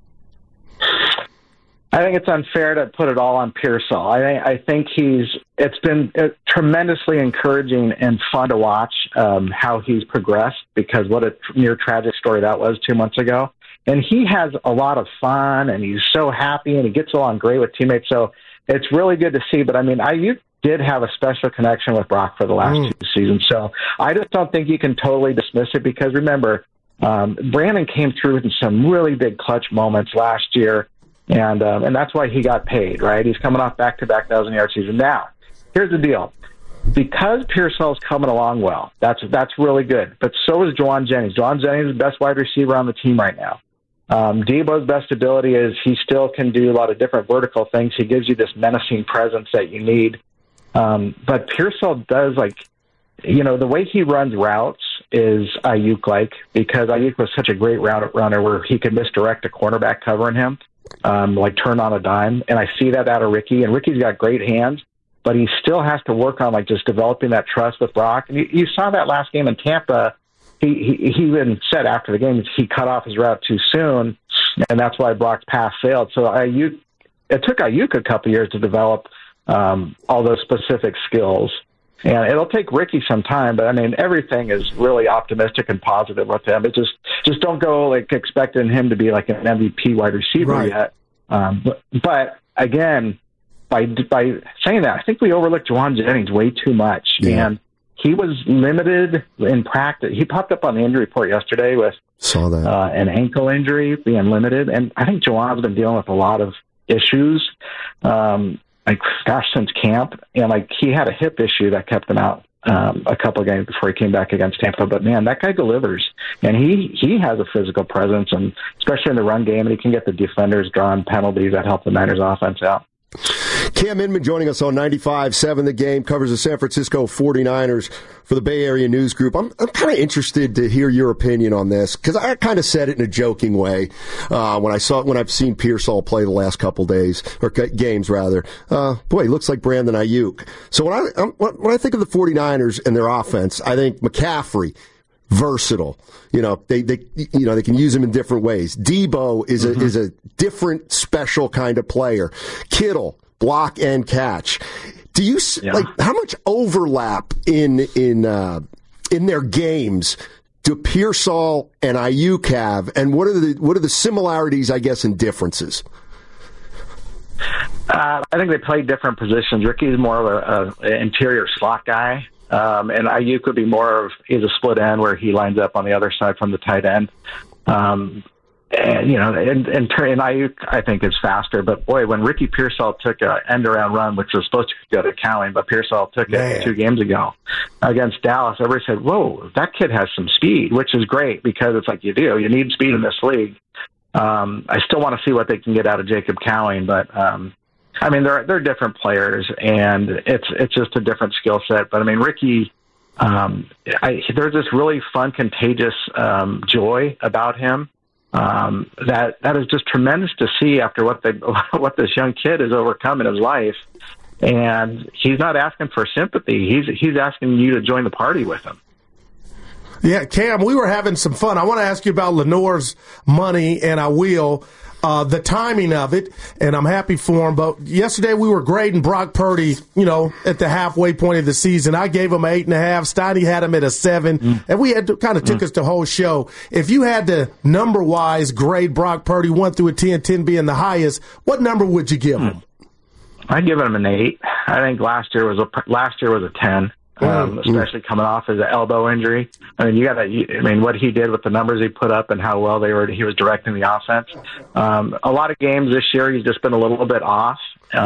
I think it's unfair to put it all on Pearsall. I think it's been tremendously encouraging and fun to watch how he's progressed, because what a near tragic story that was 2 months ago. And he has a lot of fun, and he's so happy, and he gets along great with teammates. So it's really good to see. But, Ayuk did have a special connection with Brock for the last 2 seasons. So I just don't think you can totally dismiss it, because, remember, Brandon came through in some really big clutch moments last year. And that's why he got paid, right? He's coming off back-to-back 1,000-yard season. Now, here's the deal. Because Pearsall's coming along well, that's really good. But so is Jauan Jennings. Jauan Jennings is the best wide receiver on the team right now. Debo's best ability is he still can do a lot of different vertical things. He gives you this menacing presence that you need. But Pearsall does, the way he runs routes is Ayuk-like, because Ayuk was such a great route runner where he could misdirect a cornerback covering him. Turn on a dime. And I see that out of Ricky. And Ricky's got great hands, but he still has to work on just developing that trust with Brock. And you saw that last game in Tampa. He even said after the game he cut off his route too soon, and that's why Brock's pass failed. So it took Ayuk a couple years to develop all those specific skills. And it'll take Ricky some time, but everything is really optimistic and positive with him. It just don't go expecting him to be an MVP wide receiver yet. But again, by saying that, I think we overlooked Jauan Jennings way too much, and he was limited in practice. He popped up on the injury report yesterday with an ankle injury, being limited, and I think Jauan's been dealing with a lot of issues. Since camp, and he had a hip issue that kept him out a couple of games before he came back against Tampa. But man, that guy delivers, and he has a physical presence, and especially in the run game, and he can get the defenders drawing penalties that help the Niners offense out. Cam Inman joining us on 95.7 The Game, covers the San Francisco 49ers for the Bay Area News Group. I'm kind of interested to hear your opinion on this, because I kind of said it in a joking way when I've seen Pearsall play the last couple days, or games rather. Boy, he looks like Brandon Ayuk. So when I think of the 49ers and their offense, I think McCaffrey, versatile. They can use him in different ways. Debo is a different, special kind of player. Kittle, block and catch. Do you how much overlap in their games do Pearsall and Ayuk have, and what are the similarities, I guess, and differences? I think they play different positions. Ricky's more of an interior slot guy, and Ayuk would be he's a split end where he lines up on the other side from the tight end. And Ayuk, I think, is faster. But, boy, when Ricky Pearsall took an end-around run, which was supposed to go to Cowan, but Pearsall took it 2 games ago against Dallas, everybody said, whoa, that kid has some speed, which is great because it's like you need speed in this league. I still want to see what they can get out of Jacob Cowan, but they're different players, and it's just a different skill set. But, Ricky, there's this really fun, contagious joy about him. That is just tremendous to see after what this young kid has overcome in his life, and he's not asking for sympathy. He's asking you to join the party with him. Yeah, Cam, we were having some fun. I want to ask you about Lenore's money, and I will. The timing of it, and I'm happy for him. But yesterday we were grading Brock Purdy, at the halfway point of the season. I gave him an 8.5. Steiny had him at a 7, and we had to kind of took us the whole show. If you had to number-wise grade Brock Purdy 1 through a 10, 10 being the highest, what number would you give him? I'd give him an 8. I think last year was a 10. Especially coming off his elbow injury. What he did with the numbers he put up and how well he was directing the offense. A lot of games this year he's just been a little bit off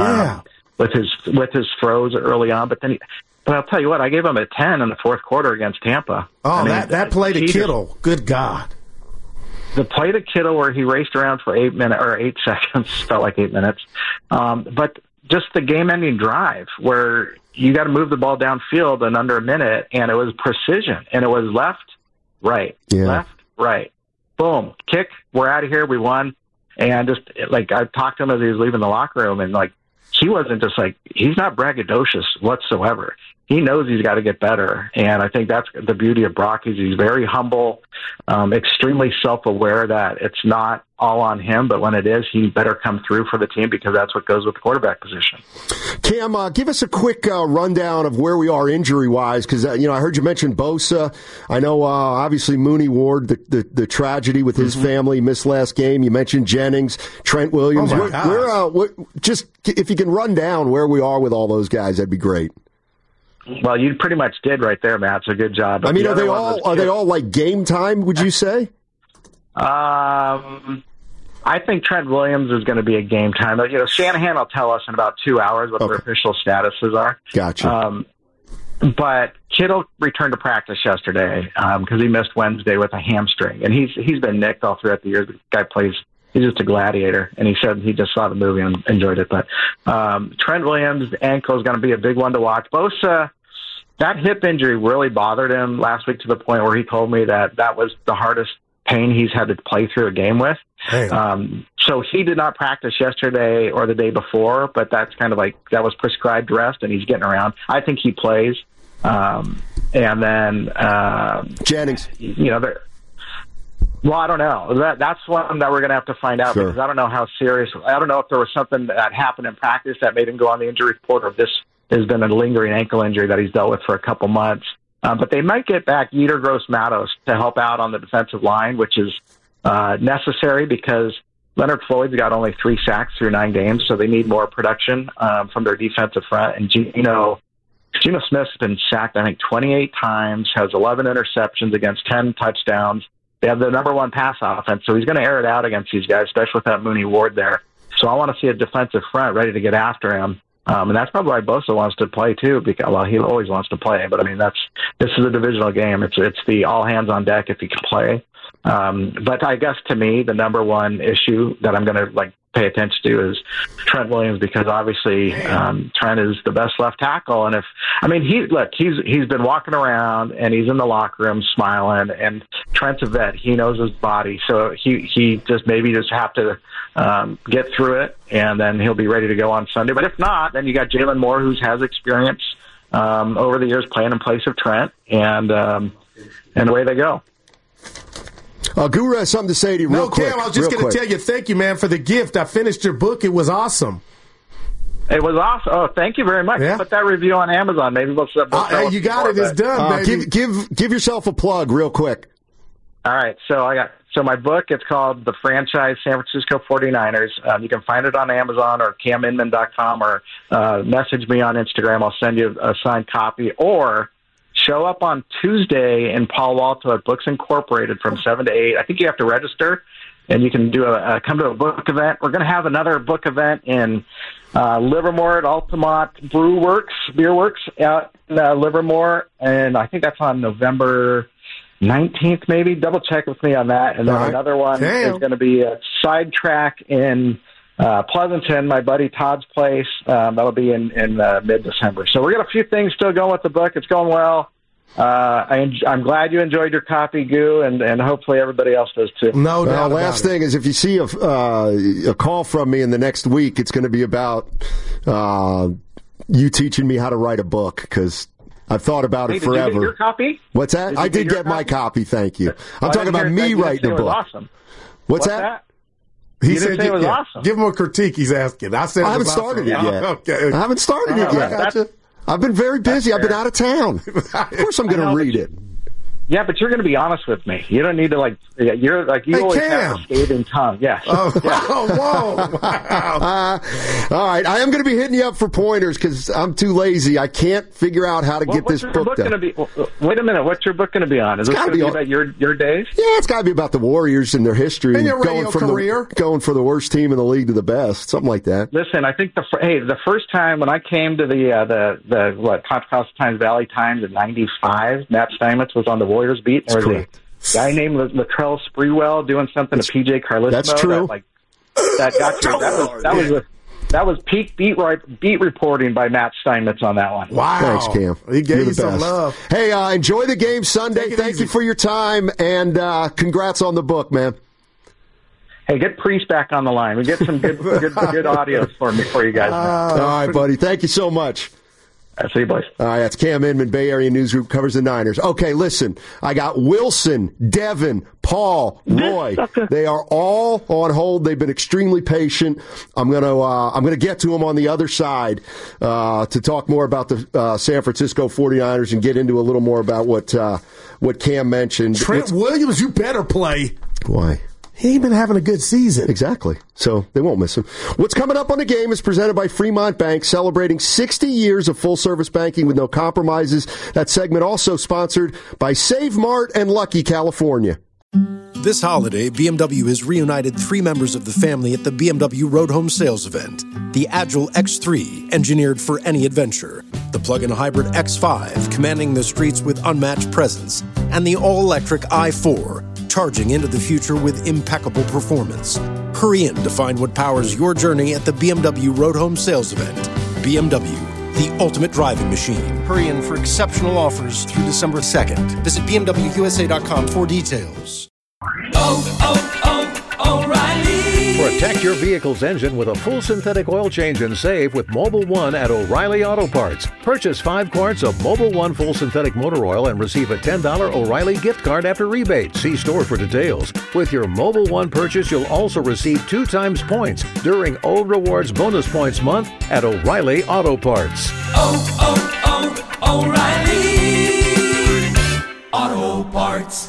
with his throws early on. But I'll tell you what, I gave him a 10 in the fourth quarter against Tampa. Oh, that play to Kittle, good God. The play to Kittle where he raced around for 8 seconds, felt like 8 minutes. But just the game-ending drive where you got to move the ball downfield in under a minute, and it was precision, and it was left, right, left, right, boom, kick, we're out of here, we won. And just I talked to him as he was leaving the locker room, and he wasn't just he's not braggadocious whatsoever. He knows he's got to get better, and I think that's the beauty of Brock. He's very humble, extremely self-aware that it's not all on him, but when it is, he better come through for the team because that's what goes with the quarterback position. Cam, give us a quick rundown of where we are injury-wise, because I heard you mention Bosa. I know obviously Mooney Ward, the tragedy with his family, missed last game. You mentioned Jennings, Trent Williams. Just if you can run down where we are with all those guys, that'd be great. Well, you pretty much did right there, Matt. So good job. Are they all like game time, would you say? I think Trent Williams is going to be a game time. Shanahan will tell us in about 2 hours what their official statuses are. Gotcha. But Kittle returned to practice yesterday because he missed Wednesday with a hamstring, and he's been nicked all throughout the year. The guy he's just a gladiator, and he said he just saw the movie and enjoyed it. But Trent Williams' ankle is going to be a big one to watch. Bosa, that hip injury really bothered him last week to the point where he told me that was the hardest pain he's had to play through a game with. So he did not practice yesterday or the day before, but that's kind of that was prescribed rest, and he's getting around. I think he plays. And then Jennings. Well, I don't know. That's one that we're going to have to find out because I don't know how serious. I don't know if there was something that happened in practice that made him go on the injury report, or if this has been a lingering ankle injury that he's dealt with for a couple months. But they might get back Yetur Gross-Matos to help out on the defensive line, which is necessary because Leonard Floyd's got only 3 sacks through 9 games, so they need more production from their defensive front. And Geno Smith's been sacked, I think, 28 times, has 11 interceptions against 10 touchdowns. They have the number 1 pass offense, so he's going to air it out against these guys, especially with that Mooney Ward there. So I want to see a defensive front ready to get after him. And that's probably why Bosa wants to play too, because he always wants to play. But this is a divisional game. It's the all hands on deck if he can play. But I guess to me, the number one issue that I'm going to pay attention to is Trent Williams, because obviously Trent is the best left tackle. And he's been walking around and he's in the locker room smiling, and Trent's a vet. He knows his body. So he just have to get through it, and then he'll be ready to go on Sunday. But if not, then you got Jalen Moore, who has experience over the years playing in place of Trent, and away they go. Guru has something to say to you real quick. Cam, I was just going to tell you, thank you, man, for the gift. I finished your book. It was awesome. It was awesome. Oh, thank you very much. Yeah. Put that review on Amazon. Maybe we'll hey, you got it. It's done, baby. Give yourself a plug real quick. All right. So my book, it's called The Franchise San Francisco 49ers. You can find it on Amazon or caminman.com, or message me on Instagram. I'll send you a signed copy, or show up on Tuesday in Palo Alto at Books Incorporated from 7 to 8. I think you have to register, and you can do come to a book event. We're going to have another book event in Livermore at Altamont Beer Works out in Livermore, and I think that's on November 19th, maybe. Double check with me on that. And then another one is going to be a Sidetrack in Pleasanton, my buddy Todd's place. That'll be in mid-December. So we got a few things still going with the book. It's going well. I'm glad you enjoyed your copy, Goo, and hopefully everybody else does too. No doubt. Last thing is, if you see a call from me in the next week, it's going to be about you teaching me how to write a book, because I've thought about it forever. Did you get your copy? What's that? I did get my copy, thank you. I'm talking about me writing a book. Awesome. What's that? He said it was awesome. Give him a critique, he's asking. I haven't started it yet. Okay. I haven't started it yet. I've been very busy. I've been out of town. Of course I'm going to read it. Yeah, but you're going to be honest with me. You don't need to, you're like, you always have a scathing tongue. Yes. Oh, whoa. Wow. All right. I am going to be hitting you up for pointers, because I'm too lazy. I can't figure out how to get this book done. Wait a minute. What's your book going to be on? Is it going to be about your days? Yeah, it's got to be about the Warriors and their history. And your radio career. Going for the worst team in the league to the best. Something like that. Listen, I think the first time when I came to the Contra Costa Times Valley Times in '95, Matt Steinmetz was on the Warriors beat. There was a guy named Latrell Sprewell doing something to PJ Carlesimo. That's true. That got you. That was peak beat reporting by Matt Steinmetz on that one. Wow. Thanks, Cam. He gave you some love. Hey, enjoy the game Sunday. Thank you for your time, and congrats on the book, man. Hey, get Priest back on the line. We get some good audio for you guys. All right, buddy. Thank you so much. See you, boys. All right, that's Cam Inman, Bay Area News Group, covers the Niners. Okay, listen, I got Wilson, Devin, Paul, Roy. They are all on hold. They've been extremely patient. I'm gonna get to them on the other side to talk more about the San Francisco 49ers and get into a little more about what Cam mentioned. Trent Williams, you better play. Why? He ain't been having a good season. Exactly. So they won't miss him. What's coming up on the game is presented by Fremont Bank, celebrating 60 years of full-service banking with no compromises. That segment also sponsored by Save Mart and Lucky California. This holiday, BMW has reunited 3 members of the family at the BMW Road Home Sales Event. The Agile X3, engineered for any adventure. The plug-in hybrid X5, commanding the streets with unmatched presence. And the all-electric i4, charging into the future with impeccable performance. Hurry in to find what powers your journey at the BMW Road Home Sales Event. BMW, the ultimate driving machine. Hurry in for exceptional offers through December 2nd. Visit BMWUSA.com for details. O'Reilly. Protect your vehicle's engine with a full synthetic oil change and save with Mobil 1 at O'Reilly Auto Parts. Purchase 5 quarts of Mobil 1 full synthetic motor oil and receive a $10 O'Reilly gift card after rebate. See store for details. With your Mobil 1 purchase, you'll also receive 2 times points during O Rewards Bonus Points Month at O'Reilly Auto Parts. O'Reilly Auto Parts.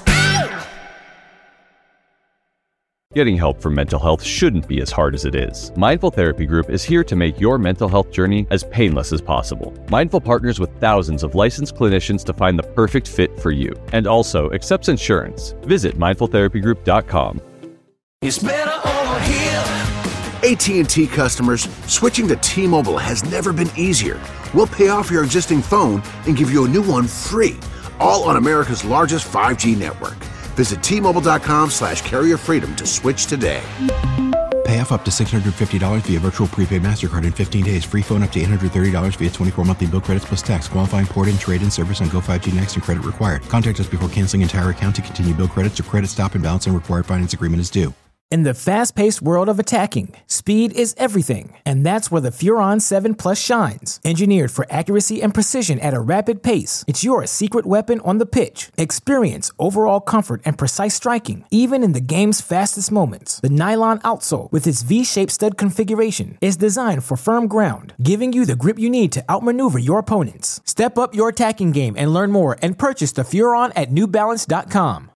Getting help for mental health shouldn't be as hard as it is. Mindful Therapy Group is here to make your mental health journey as painless as possible. Mindful partners with thousands of licensed clinicians to find the perfect fit for you, and also accepts insurance. Visit mindfultherapygroup.com. It's better over here. AT&T customers, switching to T-Mobile has never been easier. We'll pay off your existing phone and give you a new one free, all on America's largest 5G network. Visit T-Mobile.com/carrier freedom to switch today. Pay off up to $650 via virtual prepaid MasterCard in 15 days. Free phone up to $830 via 24 monthly bill credits plus tax. Qualifying port-in, trade-in service on Go5G Next and credit required. Contact us before canceling entire account to continue bill credits or credit stop and balance and required finance agreement is due. In the fast-paced world of attacking, speed is everything, and that's where the Furon 7 Plus shines. Engineered for accuracy and precision at a rapid pace, it's your secret weapon on the pitch. Experience overall comfort and precise striking, even in the game's fastest moments. The nylon outsole, with its V-shaped stud configuration, is designed for firm ground, giving you the grip you need to outmaneuver your opponents. Step up your attacking game and learn more and purchase the Furon at NewBalance.com.